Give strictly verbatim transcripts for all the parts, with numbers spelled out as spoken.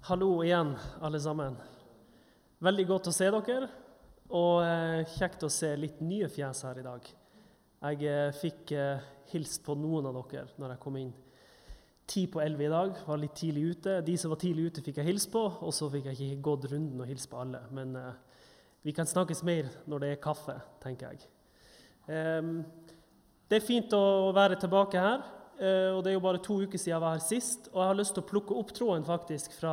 Hallo igjen, alle sammen. Veldig godt å se dere, og eh, kjekt å se litt nye fjes her i dag. Jeg eh, fikk eh, hilst på noen av dere når jeg kom inn ti på elleve i dag, var litt tidlig ute. De som var tidlig ute fikk jeg hilse på, og så fikk jeg ikke gått runden og hilse på alle. Men eh, vi kan snakkes mer når det er kaffe, tenker jeg. Eh, det er fint å være tilbake her. Uh, og det er jo bare to uker siden jeg var her sist, og jeg har lyst til å plukke opp tråden faktisk fra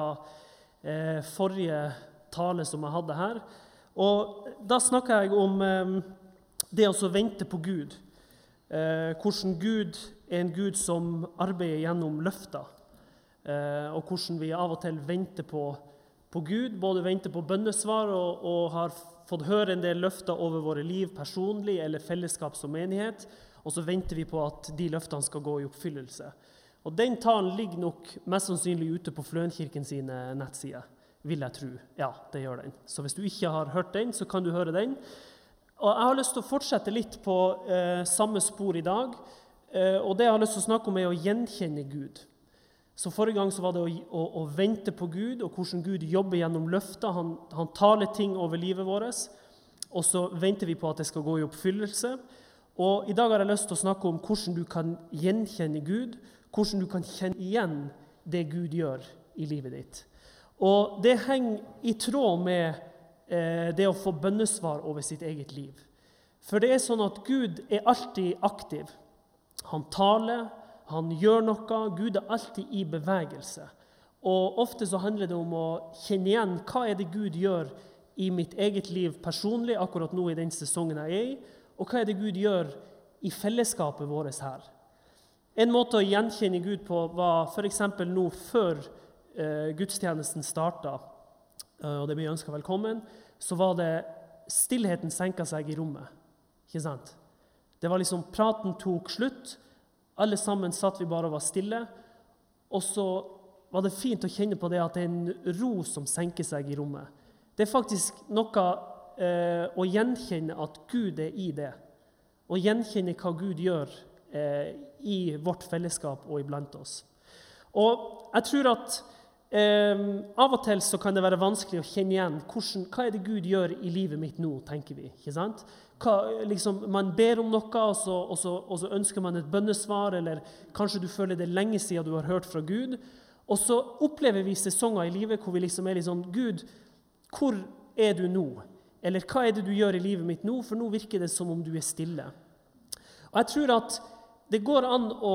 uh, forrige tale som jeg hadde her. Og da snakker jeg om um, det å vente på Gud. Uh, hvordan Gud er en Gud som arbeider gjennom løfter, uh, og hvordan vi av og til venter på, på Gud, både venter på bønnesvar og, og har fått høre en del løfter over våre liv personlig eller fellesskap som menighet, og så venter vi på at de løftene skal gå i oppfyllelse. Og den talen ligger nok mest sannsynlig ute på Fløenkirken sine nettsider, vil jeg tro. Ja, det gjør den. Så hvis du ikke har hørt den, så kan du høre den. Og jeg har lyst til å fortsette litt på eh, samme spor i dag, eh, og det jeg har lyst til å snakke om er å gjenkjenne Gud. Så forrige gang så var det å, å, å vente på Gud, og hvordan Gud jobber gjennom løfter. Han, han taler ting over livet vårt, og så venter vi på at det skal gå i oppfyllelse. Og i dag har jeg lyst til å snakke om hvordan du kan gjenkjenne Gud, hvordan du kan kjenne igjen det Gud gjør i livet ditt. Og det henger i tråd med eh, det å få bønnesvar over sitt eget liv. For det er sånn at Gud er alltid aktiv. Han taler, han gjør noe, Gud er alltid i bevegelse. Og ofte så handler det om å kjenne igjen hva er det Gud gjør i mitt eget liv personlig, akkurat nå i den sesongen jeg er i, og hva er det Gud gjør i fellesskapet vårt her? En måte å gjenkjenne Gud på var for eksempel nå før eh, gudstjenesten startet, eh, og det blir ønsket velkommen, så var det stillheten senket seg i rommet. Ikke sant? Det var liksom, praten tok slutt, alle sammen satt vi bare og var stille, og så var det fint å kjenne på det at det er en ro som senker seg i rommet. Det er faktisk noe Eh, å gjenkjenne at Gud er i det, og gjenkjenne hva Gud gjør eh, i vårt fellesskap og iblant oss. Og jeg tror at eh, av og til så kan det være vanskelig å kjenne igjen hvordan, hva er det Gud gjør i livet mitt nå, tenker vi, ikke sant? Hva, liksom, man ber om noe, og så, og, så, og så ønsker man et bønnesvar, eller kanskje du føler det lenge siden du har hørt fra Gud, og så opplever vi sesonger i livet hvor vi liksom er litt sånn, Gud, hvor er du nå? Eller hva er det du gjør i livet mitt nå? For nå virker det som om du er stille. Og jeg tror at det går an å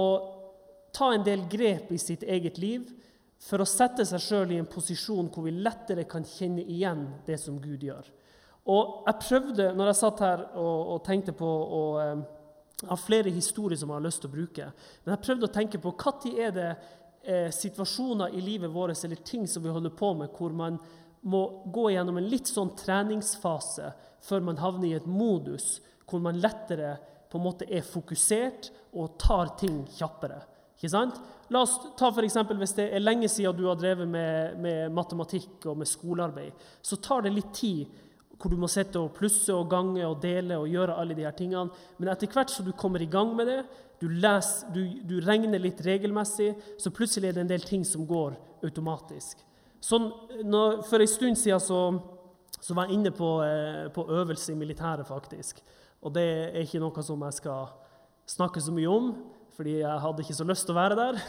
ta en del grep i sitt eget liv for å sette seg selv i en posisjon hvor vi lettere kan kjenne igjen det som Gud gjør. Og jeg prøvde, når jeg satt her og, og tenkte på, og eh, jeg har flere historier som jeg har lyst til å bruke, men jeg prøvde å tenke på hva tid er det eh, situasjoner i livet vårt, eller ting som vi holder på med, hvor man må gå gjennom en litt sånn treningsfase før man havner i et modus hvor man lettere på en måte er fokusert og tar ting kjappere. Ikke sant? La oss ta for eksempel hvis det er lenge siden du har drevet med, med matematikk og med skolearbeid, så tar det litt tid hvor du må sette og plusse og gange og dele og gjøre alle de her tingene. Men etter hvert så du kommer i gang med det, du, leser, du, du regner litt regelmessig, så plutselig er det en del ting som går automatisk. Sånn, når, for en stund siden så, så var jeg inne på, eh, på øvelse i militæret faktisk. Og det er ikke noe som jeg skal snakke så mye om, fordi jeg hadde ikke så lyst til å være der.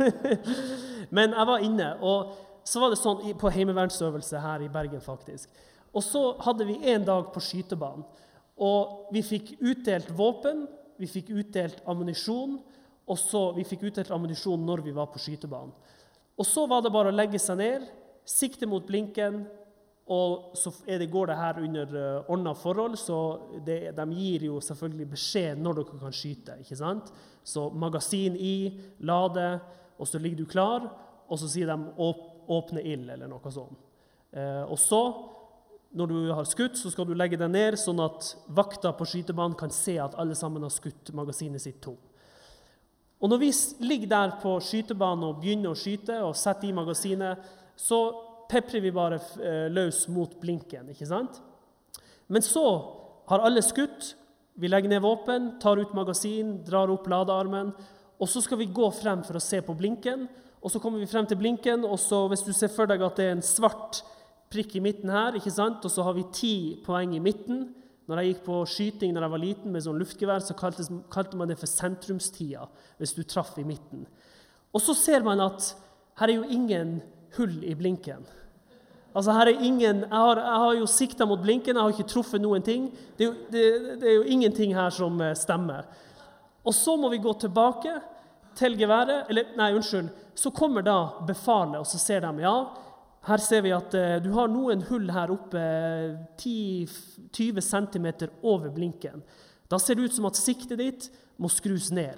Men jeg var inne, og så var det sånn på heimevernsøvelse her i Bergen faktisk. Og så hadde vi en dag på skytebanen, og vi fikk utdelt våpen, vi fikk utdelt ammunisjon, og så vi fikk utdelt ammunisjon når vi var på skytebanen. Og så var det bare å legge seg ned, sikte mot blinken, og så er det, går det her under uh, ordnet forhold, så det, de gir jo selvfølgelig beskjed når dere kan skyte, ikke sant? Så magasin i, lade, og så ligger du klar, og så sier de åp, åpne ild, eller noe sånt. Uh, og så, når du har skutt, så skal du legge deg ned, sånn at vakta på skytebanen kan se at alle sammen har skutt magasinet sitt tom. Og når vi ligger der på skytebanen og begynner å skyte og setter i magasinet, så peprer vi bare løs mot blinken, ikke sant? Men så har alle skutt, vi legger ned våpen, tar ut magasin, drar opp ladearmen, og så skal vi gå frem for å se på blinken, og så kommer vi frem til blinken, og så hvis du ser for deg at det er en svart prikk i midten her, ikke sant? Og så har vi ti poeng i midten. Når jeg gikk på skyting når jeg var liten med sånn luftgevær, så kalte, kalte man det for sentrumstida, hvis du traff i midten. Og så ser man at her er jo ingen hull i blinken. Altså her er ingen, jeg har, jeg har jo siktet mot blinken, jeg har ikke truffet noen ting. Det er, jo, det, det er jo ingenting her som stemmer. Og så må vi gå tilbake til geværet, eller nei, unnskyld, så kommer da befalet, og så ser de, ja, her ser vi at uh, du har noen hull her oppe ti til tyve centimeter over blinken. Da ser det ut som at siktet ditt må skrus ned.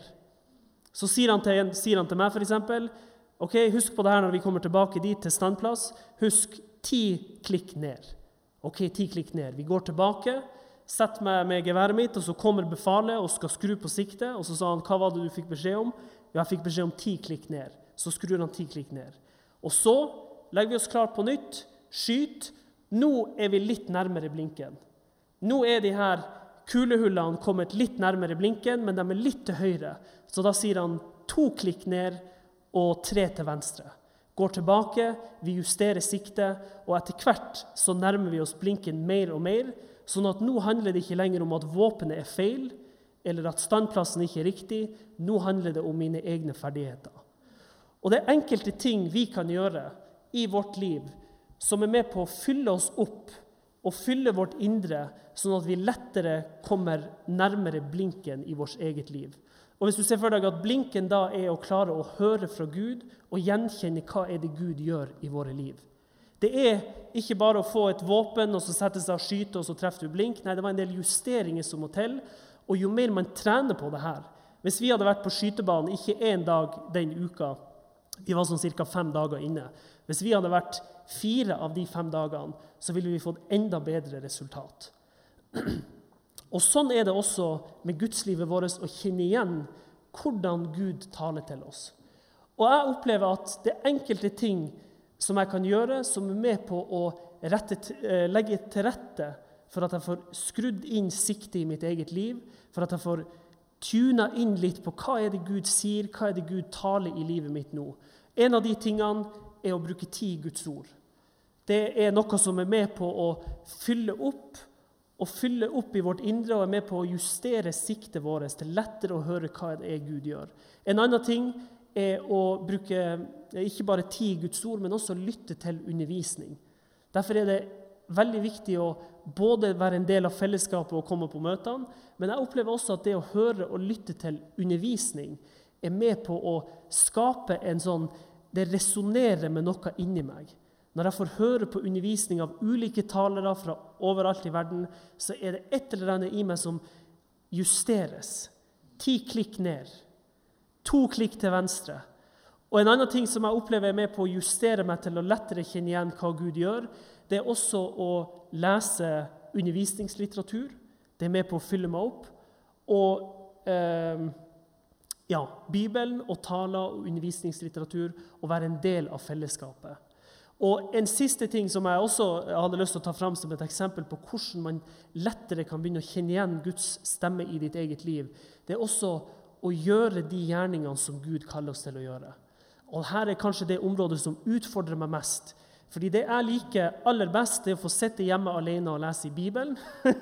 Så sier han til, sier han til meg for eksempel, ok, husk på det her når vi kommer tilbake dit til standplass, husk ti klikk ned. Ok, ti klikk ned. Vi går tilbake, setter meg med geværet mitt, og så kommer befalet og skal skru på siktet, og så sa han, hva var det du fikk beskjed om? Ja, jeg fikk beskjed om ti klikk ned. Så skrur han ti klikk ned. Og så legger vi oss klart på nytt, skyt. Nå er vi litt nærmere blinken. Nå er de her kulehullene kommet litt nærmere blinken, men de er litt til høyre. Så da sier han to klikk ned og tre til venstre. Går tilbake, vi justerer siktet, og etter hvert så nærmer vi oss blinken mer og mer, sånn at nå handler det ikke lenger om at våpenet er feil, eller at standplassen ikke er riktig. Nå handler det om mine egne ferdigheter. Og det er enkelte ting vi kan gjøre i vårt liv som er med på å fylle oss opp og fylle vårt indre, sånn at vi lettere kommer nærmere blinken i vårt eget liv. Og hvis du ser for deg at blinken da er å klare å høre fra Gud og gjenkjenne hva er det Gud gjør i våre liv. Det er ikke bare å få et våpen og så sette seg og skyte og så treffer du blink. Nei, det var en del justeringer som må til. Og jo mer man trener på det her, hvis vi hadde vært på skytebanen ikke en dag den uka, vi var sånn cirka fem dager inne. Hvis vi hadde vært fire av de fem dagene, så ville vi fått enda bedre resultat. Og sånn er det også med gudslivet vårt å kjenne igjen hvordan Gud taler til oss. Og jeg opplever at det er enkelte ting som jeg kan gjøre, som er med på å rette, legge til rette for at jeg får skrudd inn sikte i mitt eget liv, for at jeg får tuna inn litt på hva er det Gud sier, hva er det Gud taler i livet mitt nå. En av de tingene er å bruke tid i Guds ord. Det er noe som er med på å fylle opp, og fylle opp i vårt indre, og er med på å justere siktet vårt til lettere å høre hva det er Gud gjør. En annen ting er å bruke ikke bare tid i Guds ord, men også lytte til undervisning. Derfor er det veldig viktig å både være en del av fellesskapet og komme på møtene, men jeg opplever også at det å høre og lytte til undervisning er med på å skape en sånn, det resonerer med noe inni meg. Når jeg får høre på undervisning av ulike talere fra overalt i verden, så er det et eller annet i meg som justeres. Ti klikk ned, to klikk til venstre. Og en annen ting som jeg opplever er med på å justere meg til å lettere kjenne igjen hva Gud gjør, det er også å lese undervisningslitteratur. Det er med på å fylle meg opp. Og eh, ja, Bibelen og taler og undervisningslitteratur og være en del av fellesskapet. Og en siste ting som jeg også hadde lyst til å ta frem som et eksempel på hvordan man lettere kan begynne å kjenne igjen Guds stemme i ditt eget liv, det er også å gjøre de gjerningene som Gud kaller oss til å gjøre. Og her er kanskje det området som utfordrer meg mest. Fordi det jeg liker aller best, det er å få sitte hjemme alene og lese i Bibelen,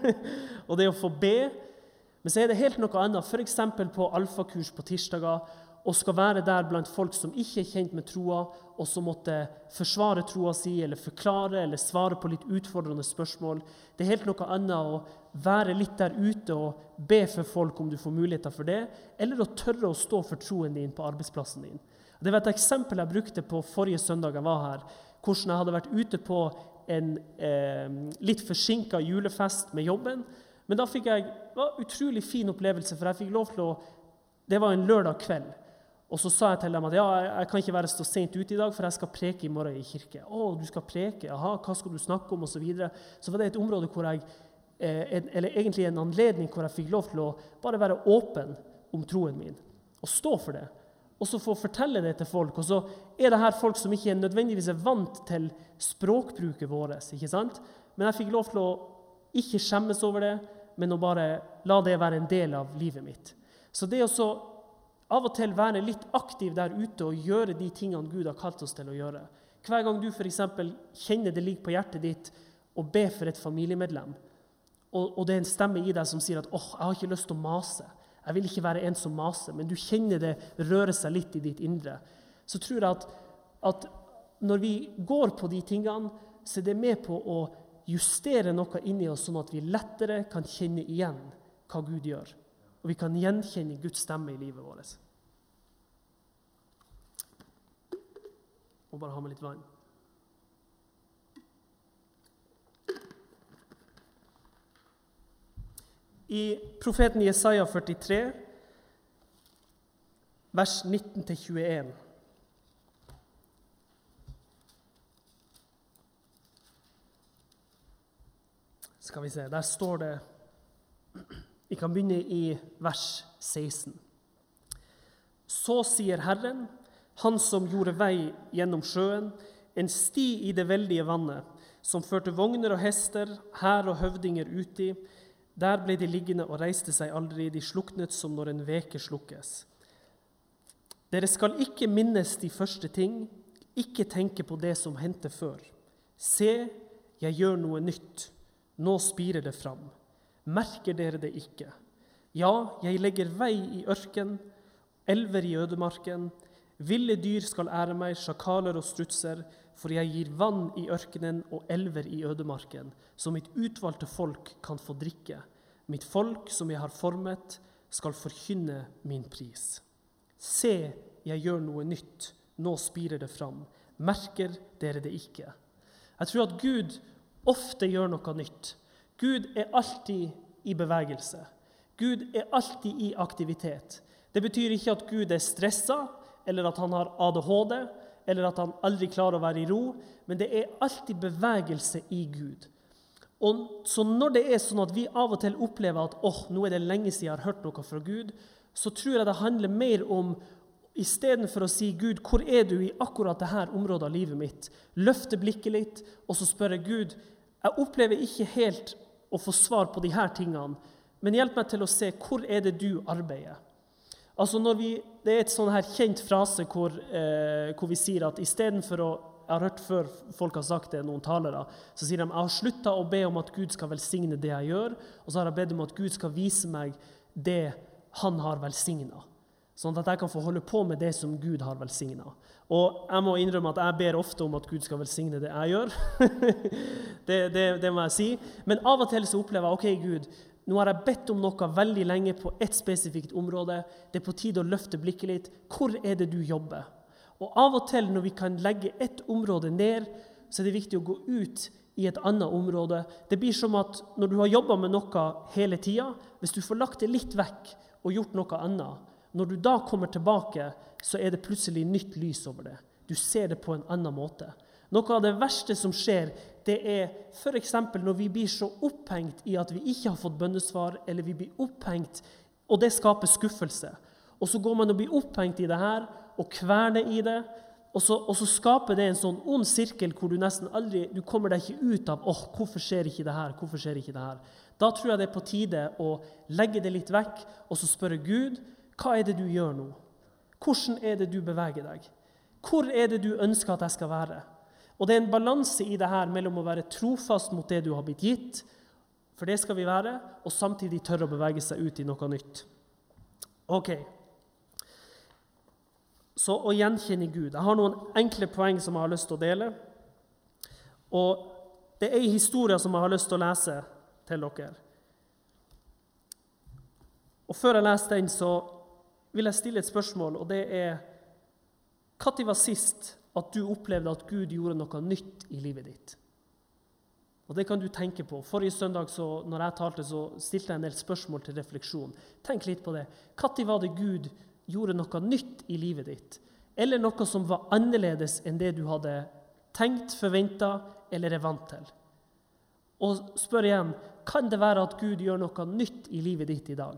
og det er å få be. Men så er det helt noe annet, for eksempel på alfakurs på tirsdager, og skal være der blant folk som ikke er kjent med troa, og som måtte forsvare troa si, eller forklare, eller svare på litt utfordrende spørsmål. Det er helt noe annet å være litt der ute og be for folk om du får muligheter for det, eller å tørre å stå for troen din på arbeidsplassen din. Det var et eksempel jeg brukte på forrige søndag jeg var her, hvordan jeg hadde vært ute på en eh, litt forsinket julefest med jobben, men da fikk jeg det var en utrolig fin opplevelse, for jeg fikk lov til å, det var en lørdag kveld, og så sa jeg til dem at ja, jeg kan ikke være så sent ute i dag, for jeg skal preke i morgen i kirke. Å, du skal preke? Aha, hva skal du snakke om? Og så videre. Så var det et område hvor jeg, eh, eller egentlig en anledning hvor jeg fikk lov til å bare være åpen om troen min, og stå for det. Og så få fortelle det til folk. Og så er det her folk som ikke nødvendigvis er vant til språkbruket vårt, ikke sant? Men jeg fikk lov til å ikke skjemmes over det, men å bare la det være en del av livet mitt. Så det å så av og til være litt aktiv der ute og gjøre de tingene Gud har kalt oss til å gjøre. Hver gang du for eksempel kjenner det ligger på hjertet ditt og be for et familiemedlem, og, og det er en stemme i deg som sier at åh, jeg har ikke lyst til å mase, jeg vil ikke være en som maser, men du kjenner det røre seg litt i ditt indre, så tror jeg at, at når vi går på de tingene, så er det med på å justere noe inni oss, sånn at vi lettere kan kjenne igjen hva Gud gjør. Og vi kan gjenkjenne Guds stemme i livet vårt. Og bare ha med litt vann. I profeten Jesaja førtitre, vers nitten til tjueen. Skal vi se, der står det, vi kan begynne i vers seksten. Så sier Herren, han som gjorde vei gjennom sjøen, en sti i det veldige vannet, som førte vogner og hester, hær og høvdinger uti. Der ble de liggende og reiste seg aldri, de sluknet som når en veke slukkes. Dere skal ikke minnes de første ting, ikke tenke på det som hendte før. Se, jeg gjør noe nytt, nå spirer det fram. Merker dere det ikke? Ja, jeg legger vei i ørken, elver i ødemarken. Ville dyr skal ære meg, sjakaler og strutser, for jeg gir vann i ørkenen og elver i ødemarken, så mitt utvalgte folk kan få drikke. Mitt folk som jeg har formet, skal forkynne min pris. Se, jeg gjør noe nytt, nå spirer det fram. Merker dere det ikke? Jeg tror at Gud ofte gjør noe nytt. Gud er alltid i bevegelse. Gud er alltid i aktivitet. Det betyr ikke at Gud er stresset, eller at han har A D H D, eller at han aldri klarer å være i ro, men det er alltid bevegelse i Gud. Og så når det er sånn at vi av og til opplever at åh, nå er det lenge siden jeg har hørt noe fra Gud, så tror jeg det handler mer om, i stedet for å si Gud, hvor er du i akkurat dette området av livet mitt? Løfte blikket litt, og så spør jeg Gud, jeg opplever ikke helt å få svar på de her tingene, men hjelp meg til å se hvor er det du arbeider. Altså når vi, det er et sånn her kjent frase hvor, eh, hvor vi sier at i stedet for å, jeg har hørt før folk har sagt det, noen talere, så sier de, jeg har sluttet å be om at Gud skal velsigne det jeg gjør, og så har jeg bedt om at Gud skal vise meg det han har velsignet, sånn at jeg kan få holde på med det som Gud har velsignet. Og jeg må innrømme at jeg ber ofte om at Gud skal velsigne det jeg gjør. det, det, det må jeg si. Men av og til så opplever jeg, ok Gud, nå har jeg bedt om noe veldig lenge på et spesifikt område. Det er på tide å løfte blikket litt. Hvor er det du jobber? Og av og til når vi kan legge et område ned, så er det viktig å gå ut i et annet område. Det blir som at når du har jobbet med noe hele tiden, hvis du får lagt det litt vekk og gjort noe annet, når du da kommer tilbake, så er det plutselig nytt lys over det. Du ser det på en annen måte. Noe av det verste som skjer, det er for eksempel når vi blir så opphengt i at vi ikke har fått bønnesvar, eller vi blir opphengt, og det skaper skuffelse. Og så går man og blir opphengt i det her, og kverner i det, og så, og så skaper det en sånn ond sirkel hvor du nesten aldri, du kommer deg ikke ut av, åh, hvorfor skjer ikke det her, hvorfor skjer ikke det her? Da tror jeg det er på tide å legge det litt vekk, og så spørre Gud, hva er det du gjør nå? Hvordan er det du beveger deg? Hvor er det du ønsker at jeg skal være? Og det er en balanse i det her mellom å være trofast mot det du har blitt gitt, for det skal vi være, og samtidig tørre å bevege seg ut i noe nytt. Ok. Så å gjenkjenne Gud. Jeg har noen enkle poeng som jeg har lyst til å dele. Og det er en historie som jeg har lyst til å lese til dere. Og før jeg leser den, så vil jeg stille et spørsmål, og det er, hva tid var sist at du opplevde at Gud gjorde noe nytt i livet ditt? Og det kan du tenke på. Forrige søndag, så, når jeg talte, så stilte jeg en del spørsmål til refleksjon. Tenk litt på det. Hva tid var det Gud gjorde noe nytt i livet ditt? Eller noe som var annerledes enn det du hadde tenkt, forventet eller er vant til? Og spør igjen, kan det være at Gud gjør noe nytt i livet ditt i dag?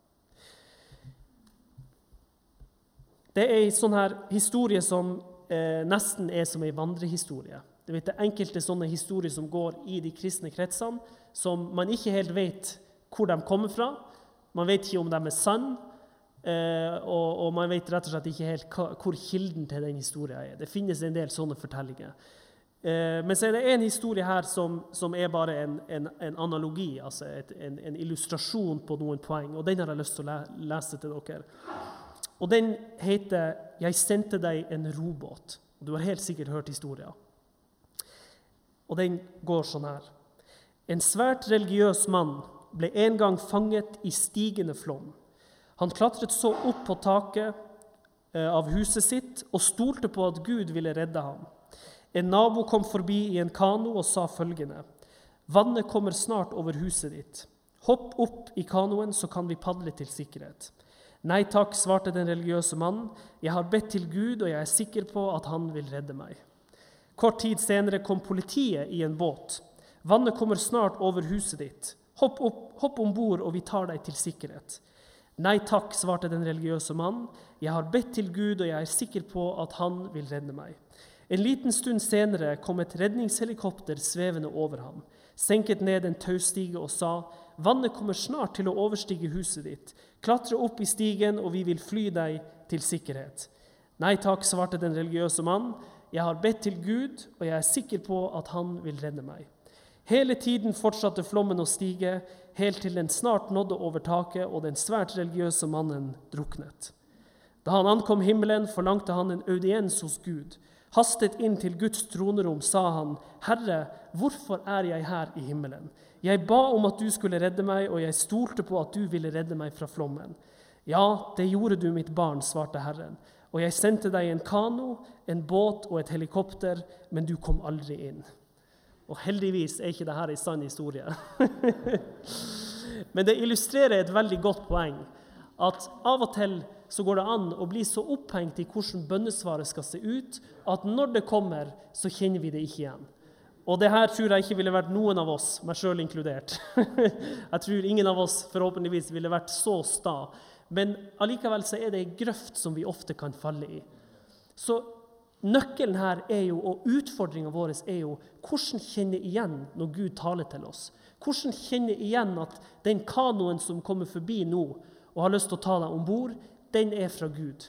Det er en sånn her historie som eh, nesten er som en vandrehistorie. Det vet, det er enkelte sånne historier som går i de kristne kretsene, som man ikke helt vet hvor de kommer fra. Man vet ikke om de er sann, eh, og, og man vet rett og slett ikke helt hva, hvor kilden til den historien er. Det finnes en del sånne fortellinger. Eh, men så er det en historie her som, som er bare en, en, en analogi, altså et, en, en illustrasjon på noen poeng, og den har jeg lyst til å le, lese til dere. Og den heter «Jeg sendte deg en robåt». Og du har helt sikkert hørt historien. Og den går sånn her. En svært religiøs mann ble en gang fanget i stigende flom. Han klatret så opp på taket av huset sitt og stolte på at Gud ville redde ham. En nabo kom forbi i en kano og sa følgende: «Vannet kommer snart over huset ditt. Hopp opp i kanoen, så kan vi padle til sikkerhet.» «Nei takk», svarte den religiøse mannen. «Jeg har bedt til Gud, og jeg er sikker på at han vil redde meg.» Kort tid senere kom politiet i en båt. «Vannet kommer snart over huset ditt. Hopp, opp, hopp ombord, og vi tar deg til sikkerhet.» «Nei takk», svarte den religiøse mannen. «Jeg har bedt til Gud, og jeg er sikker på at han vil redde meg.» En liten stund senere kom et redningshelikopter svevende over ham, senket ned en taustige og sa: «Vannet kommer snart til å overstige huset ditt. Klatre opp i stigen, og vi vil fly deg til sikkerhet.» «Nei takk», svarte den religiøse mannen. «Jeg har bedt til Gud, og jeg er sikker på at han vil redde meg.» Hele tiden fortsatte flommen å stige, helt til den snart nådde over taket, og den svært religiøse mannen druknet. Da han ankom himmelen, forlangte han en audiens hos Gud. Hastet inn til Guds tronerom, sa han: «Herre, hvorfor er jeg her i himmelen? Jeg ba om at du skulle redde meg, og jeg stolte på at du ville redde meg fra flommen.» «Ja, det gjorde du, mitt barn», svarte Herren, «og jeg sendte deg en kano, en båt og et helikopter, men du kom aldri inn.» Og heldigvis er ikke dette en sann historie. Men det illustrerer et veldig godt poeng, at av og til så går det an å bli så opphengt i hvordan bønnesvaret skal se ut, at når det kommer, så kjenner vi det ikke igjen. Og det her tror jeg ikke ville vært noen av oss, meg selv inkludert. Jeg tror ingen av oss forhåpentligvis ville vært så sta. Men allikevel så er det en grøft som vi ofte kan falle i. Så nøkkelen her er jo, og utfordringen vår er jo, hvordan kjenne igjen når Gud taler til oss? Hvordan kjenne igjen at den kanoen som kommer forbi nå, og har lyst til å ta deg ombord, den er fra Gud.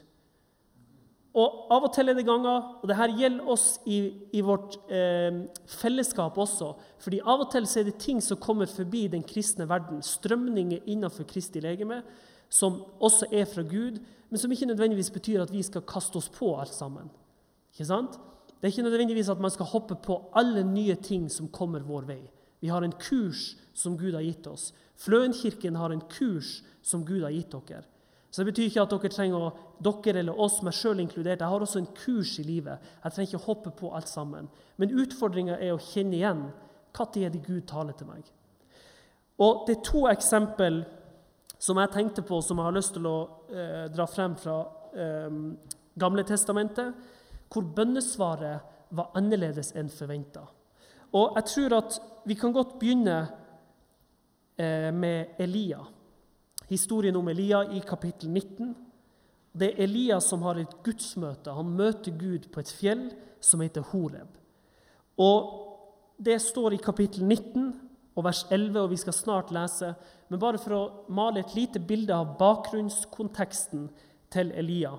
Og av og til er det ganger, og det her gjelder oss i, i vårt eh, fellesskap også, fordi av og til så er det ting som kommer forbi den kristne verden, strømninger innenfor Kristi legeme, som også er fra Gud, men som ikke nødvendigvis betyr at vi skal kaste oss på alt sammen. Ikke sant? Det er ikke nødvendigvis at man skal hoppe på alle nye ting som kommer vår vei. Vi har en kurs som Gud har gitt oss. Fløenkirken har en kurs som Gud har gitt dere. Så det betyr ikke at dere trenger å, dere eller oss, meg selv inkludert, jeg har også en kurs i livet. Jeg trenger ikke å hoppe på alt sammen. Men utfordringen er å kjenne igjen hva det er det Gud taler til meg. Og det er to eksempel som jeg tenkte på, som jeg har lyst til å eh, dra frem fra eh, Gamle testamentet, hvor bønnesvaret var annerledes enn forventet. Og jeg tror at vi kan godt begynne eh, med Elia. Historien om Elia i kapittel nitten. Det er Elia som har et gudsmøte. Han møter Gud på et fjell som heter Horeb. Og det står i kapittel nitten og vers elleve, og vi skal snart lese. Men bare for å male et lite bilde av bakgrunnskonteksten til Elia.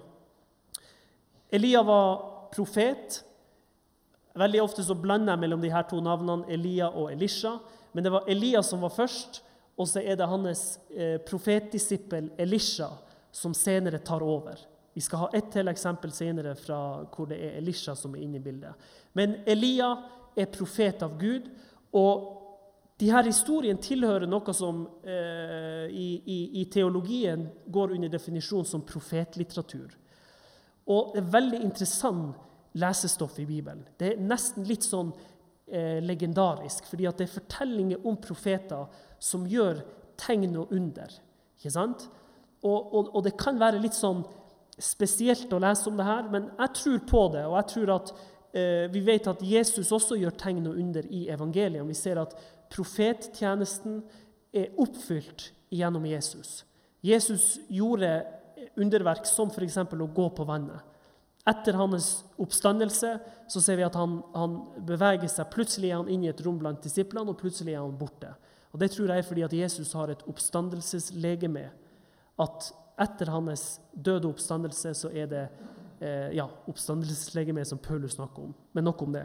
Elia var profet. Veldig ofte så blander jeg mellom de her to navnene, Elia og Elisha. Men det var Elia som var først, og så er det hans eh, profetdisippel Elisha som senere tar over. Vi skal ha et til eksempel senere fra hvor det er Elisha som er inne i bildet. Men Elia er profet av Gud, og de her historien tilhører noe som eh, i, i, i teologien går under definisjon som profetlitteratur. Og det er veldig interessant lesestoff i Bibelen. Det er nesten litt sånn eh, legendarisk, fordi at det er fortellinger om profeter som gjør tegn og under. Ikke sant? Og, og, og det kan være litt sånn spesielt å lese om det her, men jeg tror på det, og jeg tror at eh, vi vet at Jesus også gjør tegn og under i evangeliet. Vi ser at profettjenesten er oppfylt gjennom Jesus. Jesus gjorde underverk som for eksempel å gå på vannet. Etter hans oppstandelse så ser vi at han, han beveger seg. Plutselig er han inne i et rom blant disiplene, og plutselig er han borte. Og det tror jeg er fordi at Jesus har et oppstandelseslegeme. At etter hans døde oppstandelse, så er det eh, ja, oppstandelseslegeme som Paulus snakker om. Men nok om det.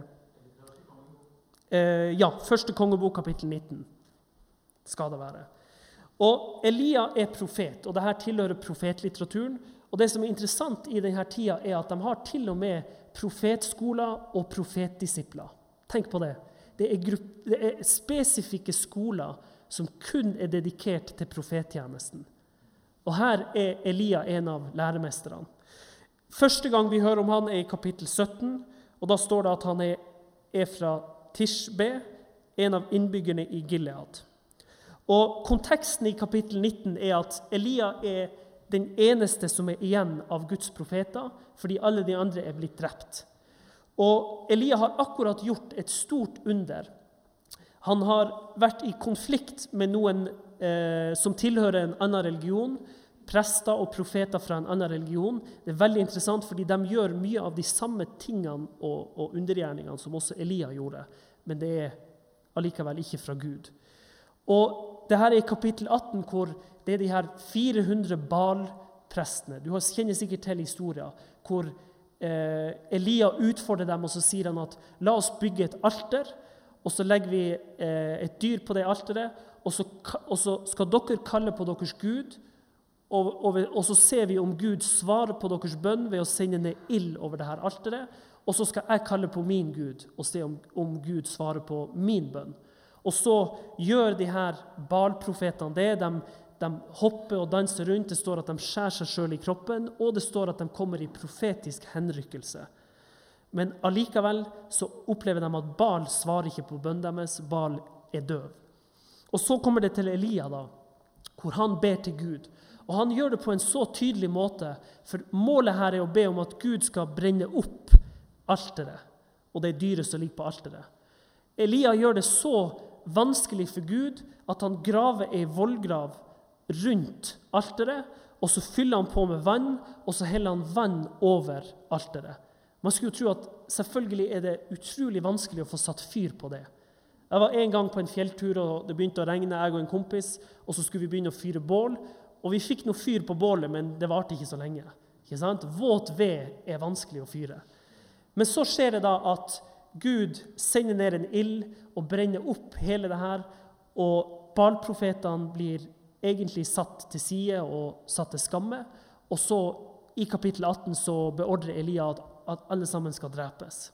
Eh, ja, første kongebok, kapittel nitten, skal det være. Og Elia er profet, og dette tilhører profetlitteraturen. Og det som er interessant i denne tida, er at de har til og med profetskoler og profetdisipler. Tenk på det. Det er, grupp, det er spesifikke skoler som kun er dedikert til profettjenesten. Og her er Elia en av læremesterne. Første gang vi hører om han er i kapittel sytten, og da står det at han er, er fra Tishbe, en av innbyggerne i Gilead. Og konteksten i kapittel nitten er at Elia er den eneste som er igjen av Guds profeter, fordi alle de andre er blitt drept. Og Elia har akkurat gjort et stort under. Han har vært i konflikt med noen eh, som tilhører en annen religion, prester og profeter fra en annen religion. Det er veldig interessant, fordi de gjør mye av de samme tingene og, og undergjerningene som også Elia gjorde, men det er allikevel ikke fra Gud. Og det her er i kapittel atten, hvor det er de her fire hundre Baal-prestene. Du kjenner sikkert til historien, hvor eh, Elia utfordrer dem, og så sier han at la oss bygge et alter, og så legger vi eh, et dyr på det alteret, og så, og så skal dere kalle på deres Gud, og, og, og så ser vi om Gud svarer på deres bønn ved å sende ned ild over det her alteret, og så skal jeg kalle på min Gud, og se om, om Gud svarer på min bønn. Og så gjør de her Baal-profetene det, de, de hopper og danser rundt, det står at de skjærer seg selv i kroppen, og det står at de kommer i profetisk henrykkelse. Men allikevel så opplever de at Baal svarer ikke på bønnen deres, Baal er død. Og så kommer det til Elia da, hvor han ber til Gud. Og han gjør det på en så tydelig måte, for målet her er å be om at Gud skal brenne opp alteret, og det dyret som ligger på alteret. Elia gjør det så vanskelig for Gud at han graver en vollgrav rundt alteret, og så fyller han på med vann, og så heller han vann over alteret. Man skulle jo tro at selvfølgelig er det utrolig vanskelig å få satt fyr på det. Jeg var en gang på en fjelltur, og det begynte å regne, jeg og en kompis, og så skulle vi begynne å fyre bål, og vi fikk noe fyr på bålet, men det varte ikke så lenge. Ikke sant? Våt ved er vanskelig å fyre. Men så skjer det da at Gud sender ned en ild og brenner opp hele det her, og Baal-profetene blir egentlig satt til side og satt til skamme, og så i kapittel atten så beordrer Elia at, at alle sammen skal drepes.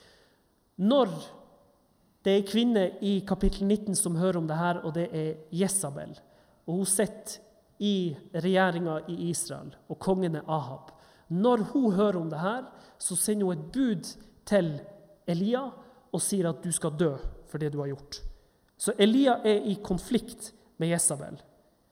Når det er en kvinne i kapittel nitten som hører om det her, og det er Jezabel, og hun sitter i regjeringen i Israel, og kongen er Ahab. Når hun hører om det her, så sender hun et bud til Elia og sier at du skal dø for det du har gjort. Så Elia er i konflikt med Jezabel.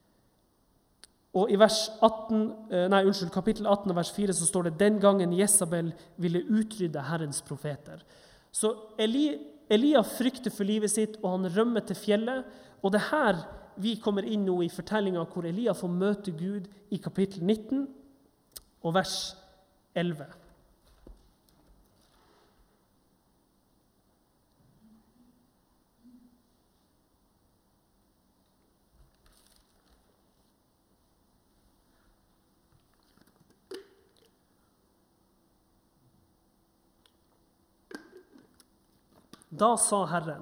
Og i vers atten, nei, unnskyld, kapittel atten og vers fire så står det den gangen Jezabel ville utrydde Herrens profeter. Så Eli, Elia frykter for livet sitt, og han rømmer til fjellet, og det her vi kommer inn nå i fortellingen hvor Elia får møte Gud i kapittel nitten og vers elleve. Da sa Herren,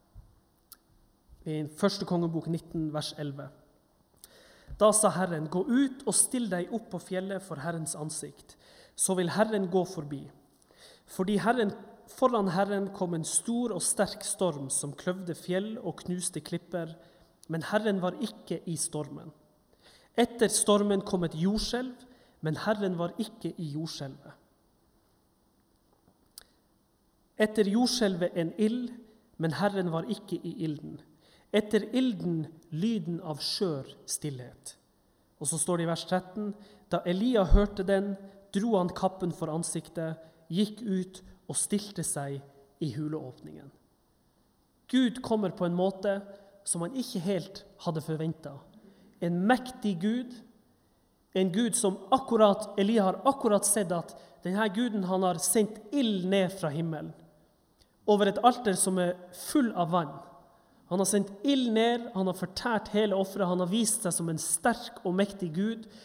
i første kongebok nitten, vers elleve. Da sa Herren, gå ut og still deg opp på fjellet for Herrens ansikt, så vil Herren gå forbi. Fordi Herren, foran Herren kom en stor og sterk storm som kløvde fjell og knuste klipper, men Herren var ikke i stormen. Etter stormen kom et jordskjelv, men Herren var ikke i jordskjelvet. Etter jordskjelvet en ild, men Herren var ikke i ilden. Etter ilden lyden av skjør stillhet. Og så står det i vers tretten, da Elia hørte den, dro han kappen for ansiktet, gikk ut og stilte seg i huleåpningen. Gud kommer på en måte som han ikke helt hadde forventet. En mektig Gud, en Gud som akkurat, Elia har akkurat sett at denne Guden han har sendt ild ned fra himmelen, over et alter som er full av vann. Han har sendt ild ned, han har fortært hele offeret, han har vist seg som en sterk og mektig Gud.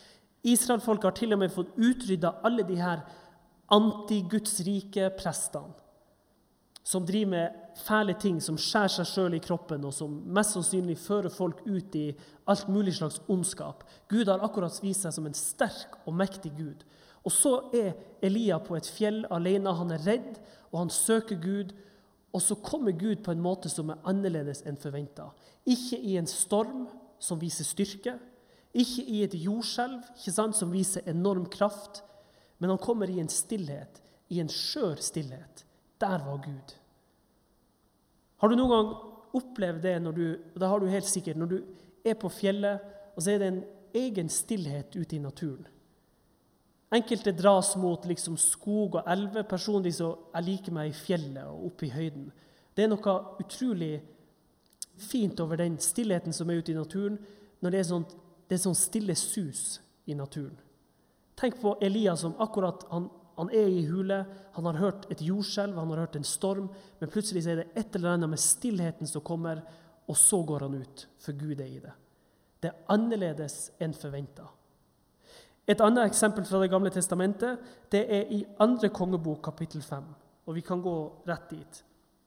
Israelfolket har til og med fått utryddet alle de her anti-gudsrike prestene, som driver med fæle ting, som skjærer seg selv i kroppen, og som mest sannsynlig fører folk ut i alt mulig slags ondskap. Gud har akkurat vist seg som en sterk og mektig Gud. Og så er Elia på et fjell alene, han er redd, og han søker Gud, og så kommer Gud på en måte som er annerledes enn forventet. Ikke i en storm som viser styrke, ikke i et jordskjelv, ikke sant, som viser enorm kraft, men han kommer i en stillhet, i en skjør stillhet. Der var Gud. Har du noen gang opplevd det, når du, og det har du helt sikkert, når du er på fjellet, og så er det en egen stillhet ute i naturen. Enkelte dras mot liksom skog og elve, personlig så jeg liker meg i fjellet og oppe i høyden. Det er noe utrolig fint over den stillheten som er ute i naturen, når det er sånn, det er sånn stille sus i naturen. Tenk på Elia som akkurat, han, han er i hule, han har hørt et jordskjelv, han har hørt en storm, men plutselig er det et eller annet med stillheten som kommer, og så går han ut, for Gud er i det. Det er annerledes enn forventet. Et annet eksempel fra det gamle testamentet, det er i andre kongebok kapittel fem, og vi kan gå rett dit.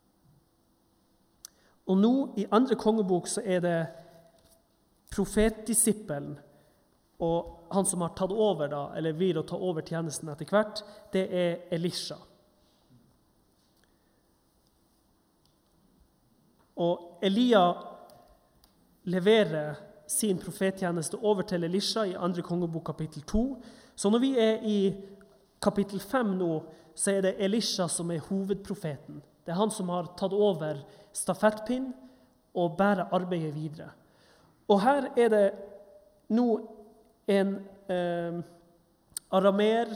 Og nå i andre kongebok så er det profetdisippelen, og han som har tatt over da, eller vil å ta over tjenesten etter hvert, det er Elisha. Og Elia leverer sin profettjeneste over til Elisha i andre kongebok kapittel to. Så når vi er i kapittel fem nå, så er det Elisha som er hovedprofeten. Det er han som har tatt over stafettpinn og bærer arbeidet videre. Og her er det nå en eh, aramer,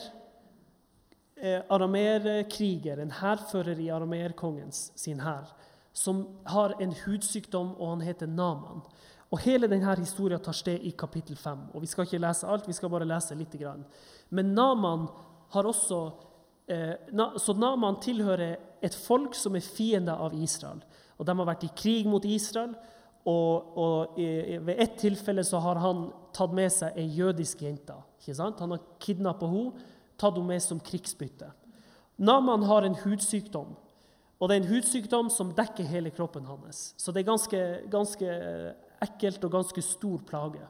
eh, aramerkriger, en herfører i aramerkongens sin her, som har en hudsykdom, og han heter Naaman. Og hele denne historien tar sted i kapittel fem, og vi skal ikke lese alt, vi skal bare lese litt grann. Men Naaman har også, eh, na, så Naaman tilhører et folk som er fiende av Israel, og de har vært i krig mot Israel, og, og i, ved et tilfelle så har han tatt med seg en jødisk jente, ikke sant? Han har kidnappet henne, tatt henne med som krigsbytte. Naaman har en hudsykdom, og det er en hudsykdom som dekker hele kroppen hans. Så det er ganske, ganske ekkelt og ganske stor plage.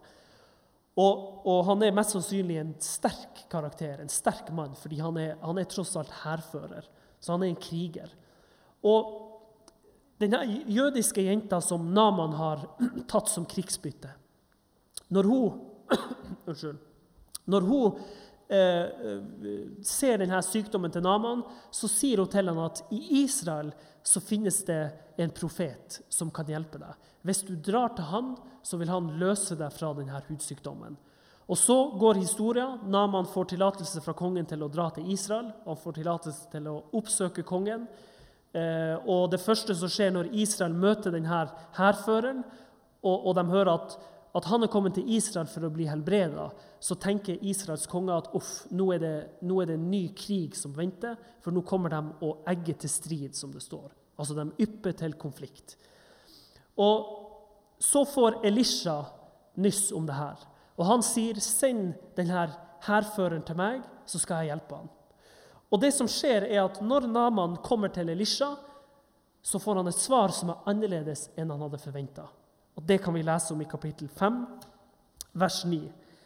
Og, og han er mest sannsynlig en sterk karakter, en sterk mann, fordi han er, han er tross alt herfører. Så han er en kriger. Og denne jødiske jenta som Naaman har tatt som krigsbytte, når hun, unnskyld, når hun eh, ser denne sykdommen til Naaman, så sier hun til henne at i Israel så finnes det en profet som kan hjelpe deg. Hvis du drar til han, så vil han løse deg fra denne hudsykdommen. Og så går historien. Naaman får tillatelse fra kongen til å dra til Israel, og han får tillatelse til å oppsøke kongen. Eh, og det første som skjer når Israel møter denne herføreren, og, og de hører at, at han er kommet til Israel for å bli helbredet, så tenker Israels konge at uff, nå er, det, nå er det en ny krig som venter, for nå kommer de å egge til strid, som det står. Altså de ypper til konflikt. Og så får Elisha nyss om det her, og han sier, send denne herføreren til meg, så skal jeg hjelpe han. Og det som skjer er at når Naaman kommer til Elisha, så får han et svar som er annerledes enn han hadde forventet. Og det kan vi lese om i kapittel fem, vers ni.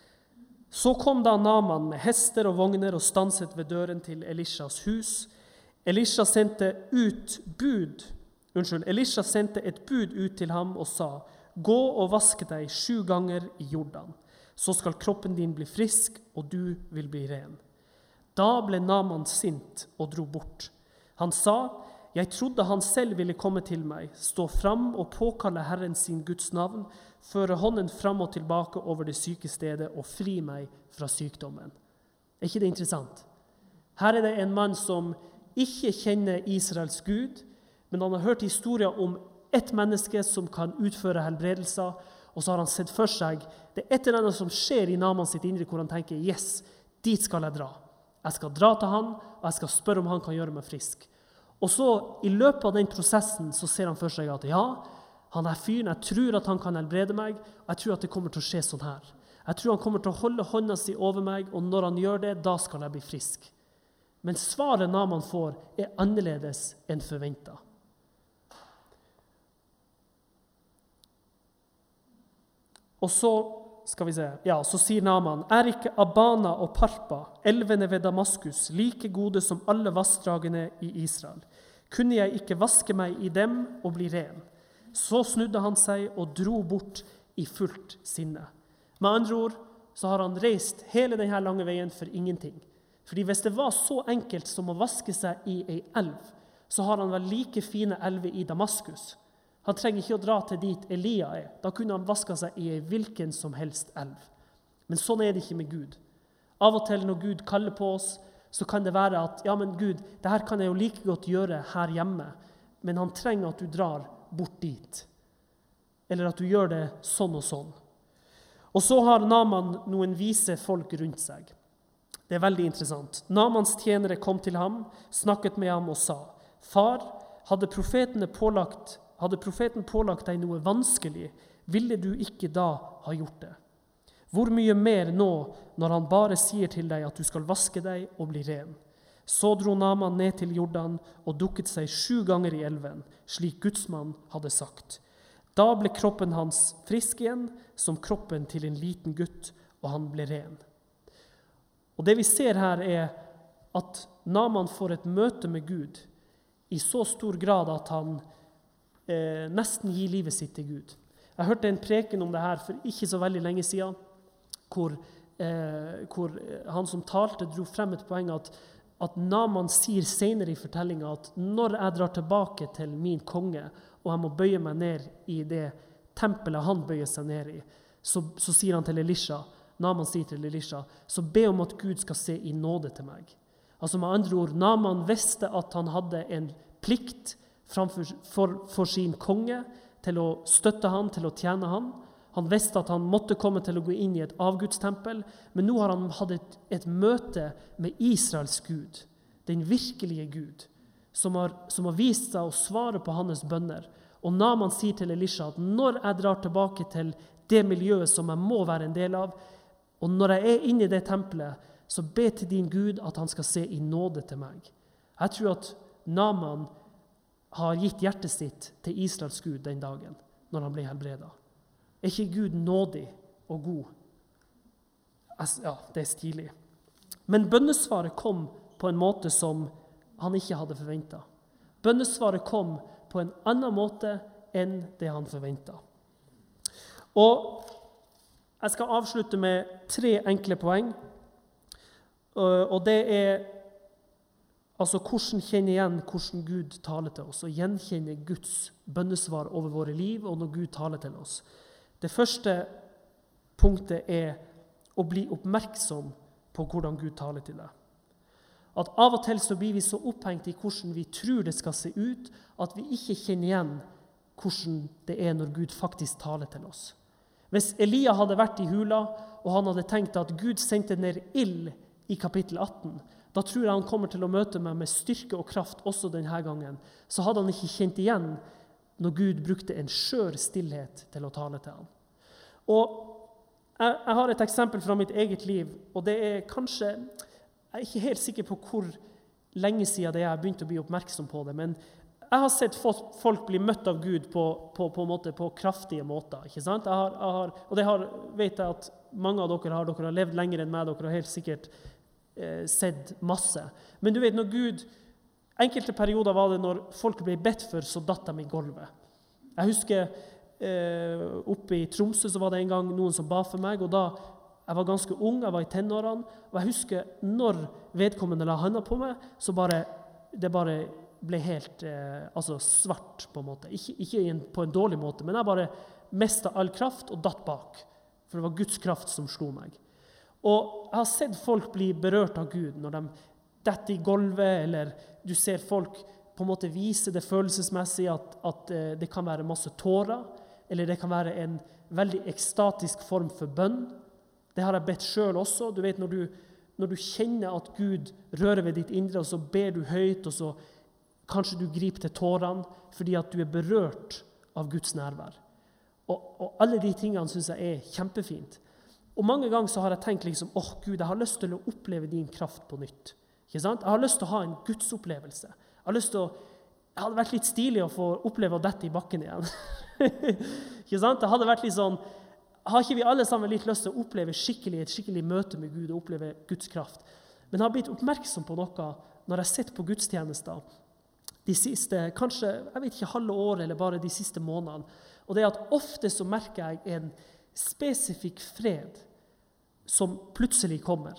Så kom da Naaman med hester og vogner og stanset ved døren til Elishas hus. Elisha sendte ut bud, unnskyld, Elisha sendte et bud ut til ham og sa, gå og vaske deg sju ganger i Jordan, så skal kroppen din bli frisk, og du vil bli ren. Da ble Naaman sint og dro bort. Han sa, jeg trodde han selv ville komme til meg, stå fram og påkalle Herren sin Guds navn, føre hånden fram og tilbake over det syke stedet og fri meg fra sykdommen. Er ikke det interessant? Her er det en mann som ikke kjenner Israels Gud, men han har hørt historier om et menneske som kan utføre helbredelser, og så har han sett for seg, det er et eller annet som skjer i Naaman sitt indre, hvor han tenker, yes, dit skal jeg dra. Jeg skal dra til han, og jeg skal spørre om han kan gjøre meg frisk. Og så, i løpet av den prosessen, så ser han for seg at ja, han er fyren, jeg tror at han kan helbrede meg, og jeg tror at det kommer til å skje sånn her. Jeg tror han kommer til å holde hånda si over meg, og når han gjør det, da skal jeg bli frisk. Men svaret Naaman får er annerledes enn forventet. Og så skal vi se, ja, så sier Naaman, er ikke Abana og Parpa, elvene ved Damaskus, like gode som alle vassdragene i Israel? Kunne jeg ikke vaske meg i dem og bli ren? Så snudde han seg og dro bort i fullt sinne. Med andre ord så har han reist hele denne lange veien for ingenting. Fordi hvis det var så enkelt som å vaske seg i en elv, så har han vel like fine elver i Damaskus. Han trenger ikke å dra til dit Elia er. Da kunne han vaske seg i en hvilken som helst elv. Men sånn er det ikke med Gud. Av og til når Gud kaller på oss, så kan det være at, ja, men Gud, det her kan jeg jo like godt gjøre her hjemme, men han trenger at du drar bort dit. Eller at du gjør det sånn og sånn. Og så har Naaman noen vise folk rundt seg. Det er veldig interessant. Naamans tjenere kom til ham, snakket med ham og sa, «Far, hadde profetene pålagt, hadde profeten pålagt deg noe vanskelig, ville du ikke da ha gjort det? Hvor mye mer nå når han bare sier til deg at du skal vaske deg og bli ren?» Så dro Naaman ned til Jordan og dukket seg sju ganger i elven, slik Gudsmann hadde sagt. Da ble kroppen hans frisk igjen, som kroppen til en liten gutt, og han ble ren. Og det vi ser her er at Naaman får et møte med Gud i så stor grad at han eh, nesten gir livet sitt til Gud. Jeg hørte en preken om det her for ikke så veldig lenge siden, hvor, eh, hvor han som talte dro frem et poeng at, at Naaman sier senere i fortellingen at når jeg drar tilbake til min konge, og jeg må bøye meg ned i det tempelet han bøyer seg ned i, så, så sier han til Elisha, Naaman sier til Elisha, så be om at Gud skal se i nåde til meg. Altså med andre ord, Naaman visste at han hadde en plikt framfor, for, for sin konge til å støtte han, til å tjene han. Han visste at han måtte komme til å gå inn i et avgudstempel, men nå har han hatt et, et møte med Israels Gud, den virkelige Gud, som har, som har vist seg å svare på hans bønner. Og Naaman sier til Elisha at når jeg drar tilbake til det miljøet som jeg må være en del av, og når jeg er inne i det tempelet, så be til din Gud at han skal se i nåde til meg. Jeg tror at Naaman har gitt hjertet sitt til Israels Gud den dagen, når han ble helbredet. Er ikke Gud nådig og god? Ja, det er stilig. Men bønnesvaret kom på en måte som han ikke hadde forventet. Bønnesvaret kom på en annen måte enn det han forventet. Og jeg skal avslutte med tre enkle poeng. Og det er altså hvordan kjenne igjen hvordan Gud taler til oss, og gjenkjenne Guds bønnesvar over våre liv, og når Gud taler til oss. Det første punktet er å bli oppmerksom på hvordan Gud taler til deg. At av og til så blir vi så opphengt i hvordan vi tror det skal se ut, at vi ikke kjenner igjen hvordan det er når Gud faktisk taler til oss. Hvis Elia hadde vært i hula, og han hadde tenkt at Gud sendte ned ild i kapittel atten, da tror jeg han kommer til å møte meg med styrke og kraft også denne gangen. Så hadde han ikke kjent igjen når Gud brukte en skjør stillhet til å tale til ham. Og jeg, jeg har et eksempel fra mitt eget liv, og det er kanskje, jeg er ikke helt sikker på hvor lenge siden det er jeg begynte å bli oppmerksom på det, men jeg har sett folk bli møtt av Gud på, på, på, en måte, på kraftige måter, ikke sant? Jeg har, jeg har, og det har, vet jeg at mange av dere har, dere har levd lenger enn meg, dere har helt sikkert eh, sett masse. Men du vet, når Gud, enkelte perioder var det når folk ble bedt for, så datt de i gulvet. Jeg husker eh, oppe i Tromsø så var det en gang noen som ba for meg, og da, jeg var ganske ung, jeg var i tenårene, og jeg husker når vedkommende la handa på meg, så bare, det bare ble helt eh, altså svart på en måte. Ikke, ikke en, på en dårlig måte, men jeg bare mistet all kraft og datt bak. For det var Guds kraft som slo meg. Og jeg har sett folk bli berørt av Gud når de detter i gulvet, eller du ser folk på en måte vise det følelsesmessig at, at eh, det kan være masse tårer, eller det kan være en veldig ekstatisk form for bønn. Det har jeg bedt selv også. Du vet, når du, når du kjenner at Gud rører ved ditt indre, og så ber du høyt, og så kanskje du griper til tårene, fordi at du er berørt av Guds nærvær. Og, og alle de tingene synes jeg er kjempefint. Og mange ganger så har jeg tenkt liksom, åh Gud, jeg har lyst til å oppleve din kraft på nytt. Ikke sant? Jeg har lyst til å ha en Gudsopplevelse. Jeg har lyst til å, det hadde vært litt stilig å få oppleve dette i bakken igjen. Ikke sant? Det hadde vært litt sånn, har ikke vi alle sammen litt lyst til å oppleve skikkelig, et skikkelig møte med Gud og oppleve Guds kraft? Men jeg har blitt oppmerksom på noe når jeg sitter på gudstjenester de siste, kanskje, jeg vet ikke, halve år eller bare de siste månedene. Og det er at ofte så merker jeg en spesifikk fred som plutselig kommer.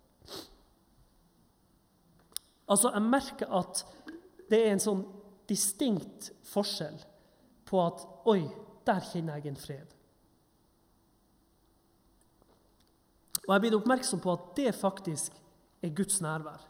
Altså, jeg merker at det er en sånn distinkt forskjell på at, oi, der kjenner jeg en fred. Og jeg blir oppmerksom på at det faktisk er Guds nærvær.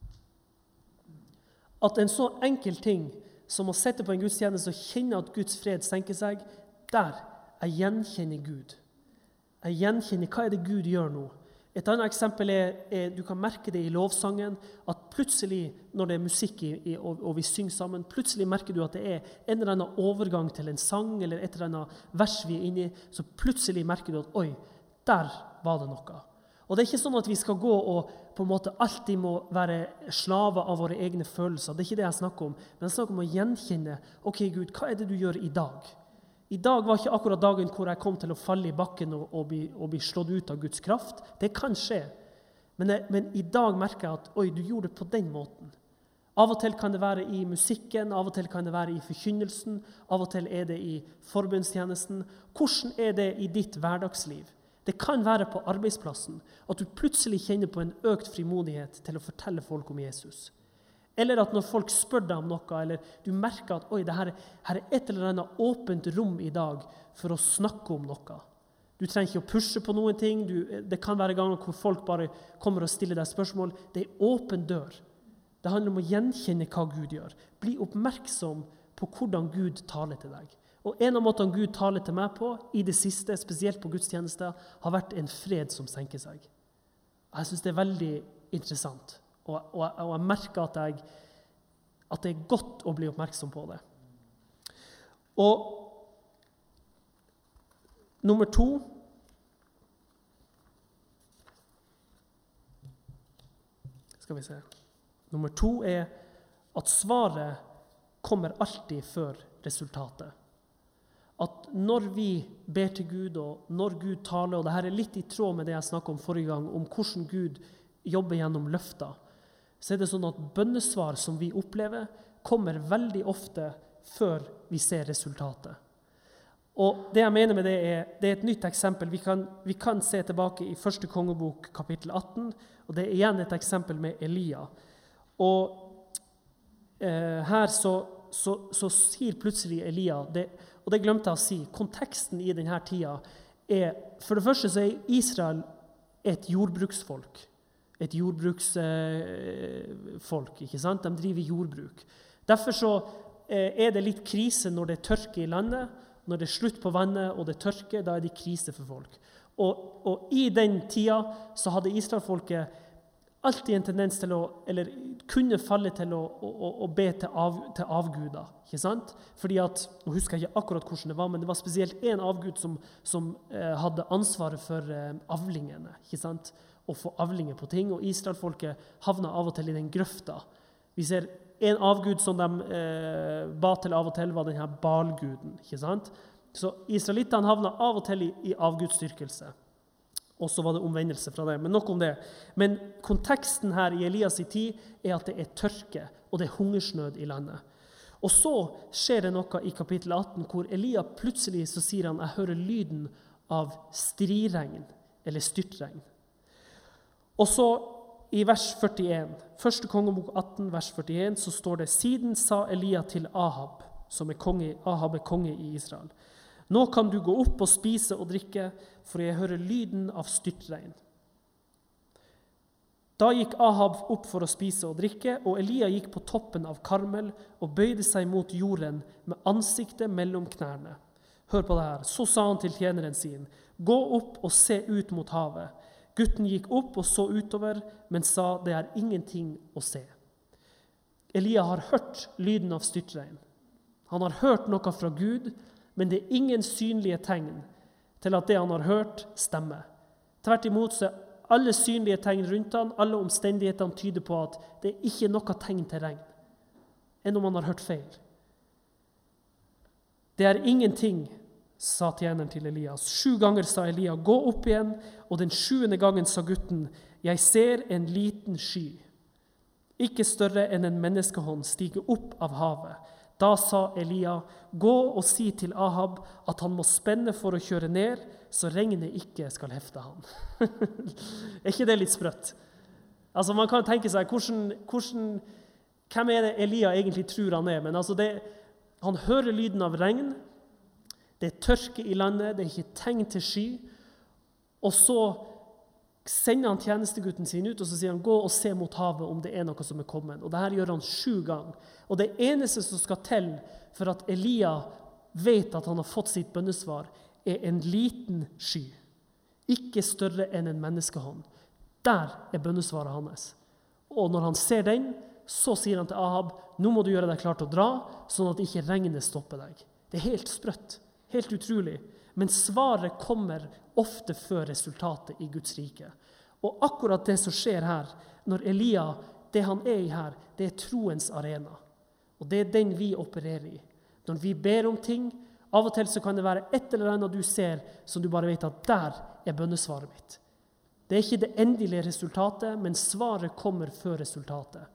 At en så enkel ting som å sette på en gudstjeneste og kjenne at Guds fred senker seg, der jeg gjenkjenner Gud. Jeg gjenkjenner hva er det Gud gjør nå. Et annet eksempel er, er du kan merke det i lovsangen, at plutselig når det er musikk i, i, og, og vi synger sammen, plutselig merker du at det er en eller annen overgang til en sang eller et eller annet vers vi er inne i, så plutselig merker du at oi, der var det noe. Og det er ikke sånn at vi skal gå og på en måte alltid må være slaver av våre egne følelser. Det er ikke det jeg snakker om. Men jeg snakker om å gjenkjenne, ok Gud, hva er det du gjør i dag? I dag var ikke akkurat dagen hvor jeg kom til å falle i bakken og, og, bli, og bli slått ut av Guds kraft. Det kan skje. Men, jeg, men i dag merker jeg at, oi, du gjorde det på den måten. Av og til kan det være i musikken, av og til kan det være i forkynnelsen, av og til er det i forbundstjenesten. Hvordan er det i ditt hverdagsliv? Det kan være på arbeidsplassen at du plutselig kjenner på en økt frimodighet til å fortelle folk om Jesus. Eller at når folk spør deg om noe, eller du merker at oi, det her, her er et eller annet åpent rom i dag for å snakke om noe. Du trenger ikke å pushe på noen ting. Du, det kan være ganger hvor folk bare kommer og stiller deg spørsmål. Det er åpen dør. Det handler om å gjenkjenne hva Gud gjør. Bli oppmerksom på hvordan Gud taler til deg. Og en av måtene Gud taler til meg på, i det siste, spesielt på gudstjenester, har vært en fred som senker seg. Jeg synes det er veldig interessant. Og, og, og jeg merker at, jeg, at det er godt å bli oppmerksom på det. Og nummer to skal vi se. Nummer to er at svaret kommer alltid før resultatet. At når vi ber til Gud, og når Gud taler, og dette er litt i tråd med det jeg snakket om forrige gang, om hvordan Gud jobber gjennom løfter, så er det sånn at bønnesvar som vi opplever, kommer veldig ofte før vi ser resultatet. Og det jeg mener med det er, det er et nytt eksempel. Vi kan, vi kan se tilbake i første kongebok kapittel atten, og det er igjen et eksempel med Elia. Og eh, her så, så, så sier plutselig Elia, det, og det glemte jeg å si, konteksten i denne tida er, for det første så er Israel et jordbruksfolk. Et jordbruksfolk, ikke sant? De driver jordbruk. Derfor så er det litt krise når det tørker i landet. Når det er slutt på vannet og det tørker, da er det krise for folk. Og, og i den tida så hadde Israelfolket alltid en tendens til å, eller kunne falle til å, å, å be til, av, til avguder, ikke sant? Fordi at, nå husker jeg ikke akkurat hvordan det var, men det var spesielt en avgud som, som eh, hadde ansvaret for eh, avlingene, ikke sant? Å få avlinger på ting, og Israelfolket havna av og til i den grøfta. Vi ser en avgud som de eh, ba til av og til var denne Baal-guden, ikke sant? Så israelittene havna av og til i, i avgudstyrkelse. Og så var det omvendelse fra det, men nok om det. Men konteksten her i Elias i tid er at det er tørke, og det er hungersnød i landet. Og så skjer det noe i kapittel atten, hvor Elia plutselig så sier han, jeg hører lyden av striregn, eller styrtregn. Og så i vers førtien, første kongebok atten, vers førtien, så står det, siden sa Elia til Ahab, som er konge, Ahab er konge i Israel, nå kan du gå opp og spise og drikke, for jeg hører lyden av styrtregn. Da gikk Ahab opp for å spise og drikke, og Elia gikk på toppen av Karmel og bøyde seg mot jorden med ansiktet mellom knærne. Hør på det her. Så sa han til tjeneren sin, gå opp og se ut mot havet. Gutten gikk opp og så utover, men sa, det er ingenting å se. Elia har hørt lyden av styrtregn. Han har hørt noe fra Gud, men det er ingen synlige tegn til at det han har hørt stemmer. Tvert imot så er alle synlige tegn rundt han, alle omstendighetene tyder på at det ikke er noe tegn til regn, enn om han har hørt feil. Det er ingenting, sa tjeneren til Elias. Sju ganger sa Elia, gå opp igjen, og den sjuende gangen sa gutten, jeg ser en liten sky, ikke større enn en menneskehånd, stige opp av havet. Da sa Elia, gå og si til Ahab at han må spenne for å kjøre ned, så regnet ikke skal hefte han. Er ikke det litt sprøtt? Altså man kan tenke seg, hvordan, hvordan, hvem er det Elia egentlig tror han er? Men altså det, han hører lyden av regn, det er tørke i landet, det er ikke tegn til sky, og så sender han tjenestegutten sin ut, og så sier han, gå og se mot havet om det er noe som er kommet. Og dette gjør han sju ganger. Og det eneste som skal til for at Elia vet at han har fått sitt bønnesvar, er en liten sky. Ikke større enn en menneskehånd. Der er bønnesvaret hans. Og når han ser den, så sier han til Ahab, nå må du gjøre deg klar til å dra, sånn at ikke regnet stopper deg. Det er helt sprøtt, helt utrolig. Men svaret kommer ofte før resultatet i Guds rike. Og akkurat det som skjer her, når Elia, det han er i her, det er troens arena. Og det er den vi opererer i. Når vi ber om ting, av og til så kan det være et eller annet du ser, som du bare vet at der er bønnesvaret mitt. Det er ikke det endelige resultatet, men svaret kommer før resultatet.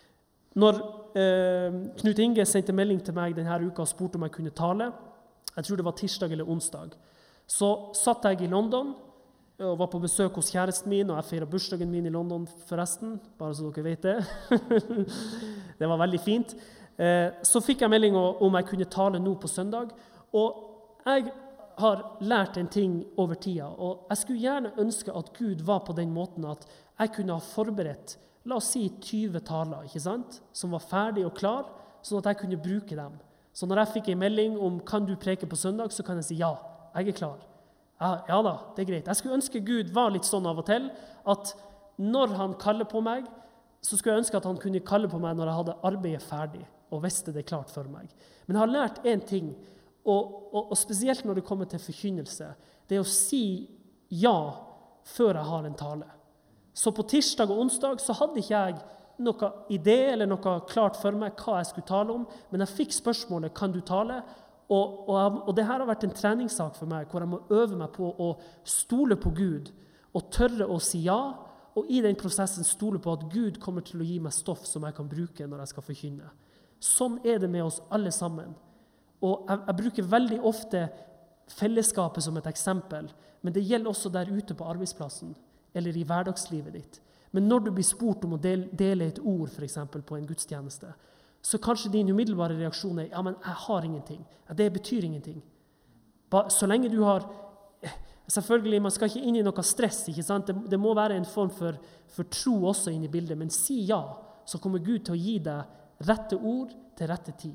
Når eh, Knut Inge sendte melding til meg denne uka og spurte om jeg kunne tale, jeg tror det var tirsdag eller onsdag, så satt jeg i London og var på besøk hos kjæresten min, og jeg feiret bursdagen min i London forresten, bare så dere vet det. Det var veldig fint. Så fikk jeg melding om jeg kunne tale nå på søndag, og jeg har lært en ting over tida, og jeg skulle gjerne ønske at Gud var på den måten at jeg kunne ha forberedt, la oss si tyve taler, ikke sant? Som var ferdig og klar, sånn at jeg kunne bruke dem. Så når jeg fikk en melding om kan du preke på søndag, så kan jeg si ja, jeg er klar. Ja, ja da, det er greit. Jeg skulle ønske Gud var litt sånn av og til, at når han kaller på meg, så skulle jeg ønske at han kunne kalle på meg når jeg hadde arbeidet ferdig, og visste det klart for meg. Men jeg har lært en ting, og, og, og spesielt når det kommer til forkynnelse, det er å si ja før jeg har en tale. Så på tirsdag og onsdag så hadde ikke jeg noe idé eller noe klart for meg hva jeg skulle tale om, men jeg fikk spørsmålet, kan du tale? Og, og, og det her har vært en treningssak for meg, hvor jeg må øve meg på å stole på Gud, og tørre å si ja, og i den prosessen stole på at Gud kommer til å gi meg stoff som jeg kan bruke når jeg skal forkynne. Sånn er det med oss alle sammen. Og jeg, jeg bruker veldig ofte fellesskapet som et eksempel, men det gjelder også der ute på arbeidsplassen, eller i hverdagslivet ditt. Men når du blir spurt om å dele, dele et ord, for eksempel, på en gudstjeneste, så kanskje din umiddelbare reaksjon er, ja, men jeg har ingenting. Ja, det betyr ingenting. Ba, så lenge du har, selvfølgelig, man skal ikke inn i noe stress, ikke sant? Det, det må være en form for, for tro også inn i bildet, men si ja, så kommer Gud til å gi deg rette ord til rette tid.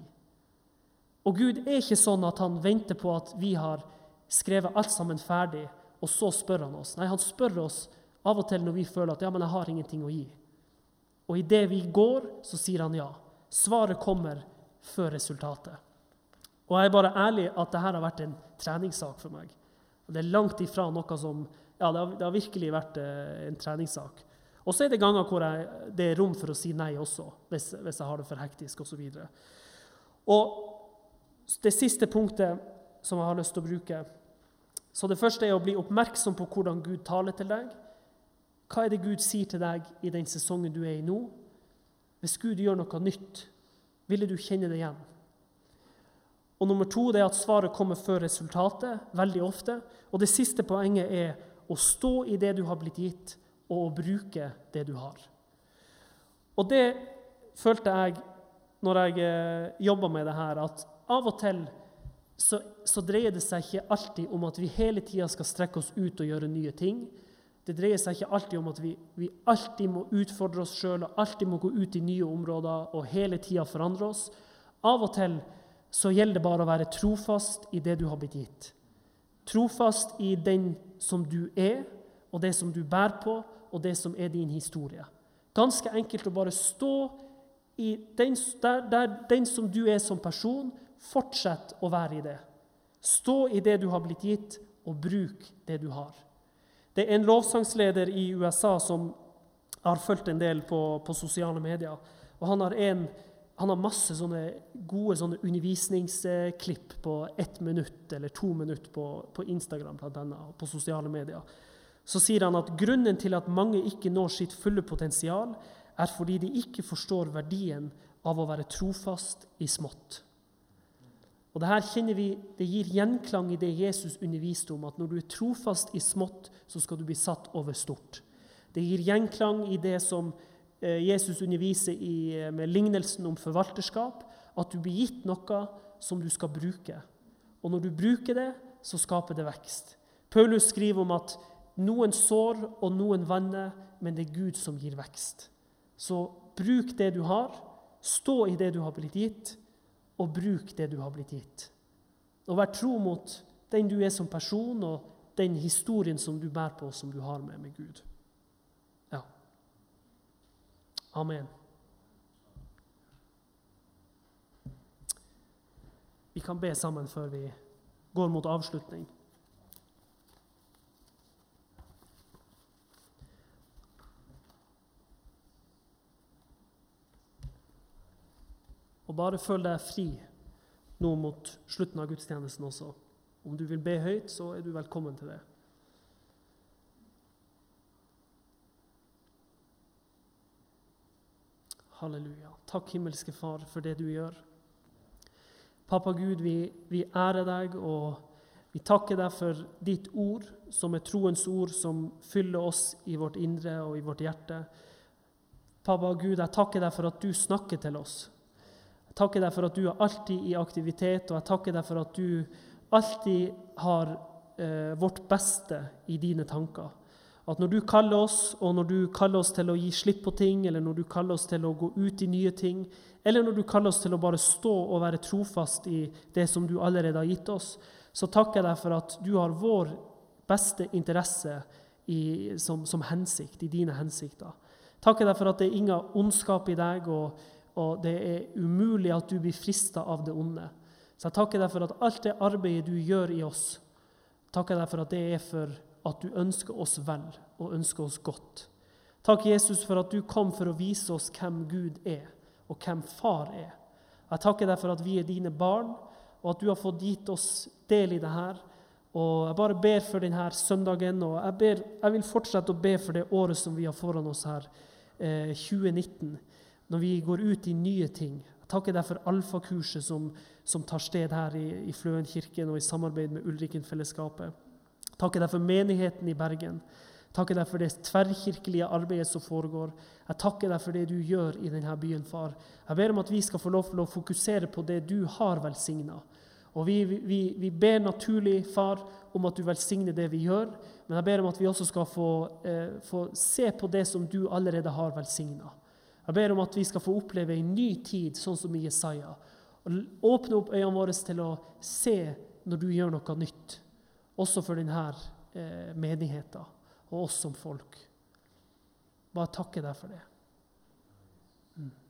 Og Gud er ikke sånn at han venter på at vi har skrevet alt sammen ferdig, og så spør han oss. Nei, han spør oss av og til når vi føler at ja, men jeg har ingenting å gi. Og i det vi går, så sier han ja. Svaret kommer før resultatet. Og jeg er bare ærlig at dette har vært en treningssak for meg. Og det er langt ifra noe som, ja, det har, det har virkelig vært eh, en treningssak. Og så er det ganger hvor jeg, det er rom for å si nei også, hvis, hvis jeg har det for hektisk og så videre. Og det siste punktet som jeg har lyst til å bruke, så det første er å bli oppmerksom på hvordan Gud taler til deg. Hva er det Gud sier til deg i den sesongen du er i nå? Hvis Gud gjør noe nytt, ville du kjenne det igjen? Og nummer to, det er at svaret kommer før resultatet, veldig ofte. Og det siste poenget er å stå i det du har blitt gitt, og å bruke det du har. Og det følte jeg, når jeg eh, jobbet med det her, at av og til så, så dreier det seg ikke alltid om at vi hele tiden skal strekke oss ut og gjøre nye ting. Det dreier seg ikke alltid om at vi, vi alltid må utfordre oss selv, og alltid må gå ut i nye områder, og hele tiden forandre oss. Av og til så gjelder det bare å være trofast i det du har blitt gitt. Trofast i den som du er, og det som du bærer på, og det som er din historie. Ganske enkelt å bare stå i den, der, der, den som du er som person, fortsett å være i det. Stå i det du har blitt gitt, og bruk det du har. Det er en lovsangsleder i U S A som har fulgt en del på, på sosiale medier. Og han har, en, han har masse sånne gode sånne undervisningsklipp på ett minutt eller to minutt på, på Instagram blant annet, og på sosiale medier. Så sier han at grunnen til at mange ikke når sitt fulle potensial er fordi de ikke forstår verdien av å være trofast i smått. Og det her kjenner vi, det gir gjenklang i det Jesus underviste om, at når du er trofast i smått, så skal du bli satt over stort. Det gir gjenklang i det som eh, Jesus underviser i, med lignelsen om forvalterskap, at du blir gitt noe som du skal bruke. Og når du bruker det, så skaper det vekst. Paulus skriver om at noen sår og noen vanner, men det er Gud som gir vekst. Så bruk det du har, stå i det du har blitt gitt, og bruk det du har blitt gitt. Og vær tro mot den du er som person, og den historien som du bærer på, som du har med med Gud. Ja. Amen. Vi kan be sammen før vi går mot avslutning. Og bare føl deg fri nå mot slutten av gudstjenesten også. Om du vil be høyt, så er du velkommen til det. Halleluja. Takk, himmelske Far, for det du gjør. Pappa Gud, vi, vi ærer deg, og vi takker deg for ditt ord, som er troens ord, som fyller oss i vårt indre og i vårt hjerte. Pappa Gud, jeg takker deg for at du snakker til oss. Jeg takker deg for at du er alltid i aktivitet, og jeg takker deg for at du alltid har eh, vårt beste i dine tanker. At når du kaller oss, og når du kaller oss til å gi slipp på ting, eller når du kaller oss til å gå ut i nye ting, eller når du kaller oss til å bare stå og være trofast i det som du allerede har gitt oss, så takker jeg deg for at du har vår beste interesse i, som, som hensikt, i dine hensikter. Takker deg for at det er ingen ondskap i deg, og og det er umulig at du blir fristet av det onde. Så jeg takker deg for at alt det arbeidet du gjør i oss, takker deg for at det er for at du ønsker oss vel og ønsker oss godt. Takk, Jesus, for at du kom for å vise oss hvem Gud er og hvem Far er. Jeg takker deg for at vi er dine barn, og at du har fått gitt oss del i det her. Og jeg bare ber for denne søndagen, og jeg, ber, jeg vil fortsette å be for det året som vi har foran oss her, eh, tjue nitten. Når vi går ut i nye ting. Jeg takker deg for alfakurset som, som tar sted her i, i Fløen kirken og i samarbeid med Ulriken-fellesskapet. Jeg takker deg for menigheten i Bergen. Jeg takker deg for det tverrkirkelige arbeidet som foregår. Jeg takker deg for det du gjør i denne byen, Far. Jeg ber om at vi skal få lov til å fokusere på det du har velsignet. Og vi, vi, vi ber naturlig, Far, om at du velsigner det vi gjør, men jeg ber om at vi også skal få, eh, få se på det som du allerede har velsignet. Jeg ber om at vi skal få oppleve en ny tid, sånn som i Jesaja. Og åpne opp øynene våre til å se når du gjør noe nytt. Også for denne eh, menigheten, og oss som folk. Bare takke deg for det. Mm.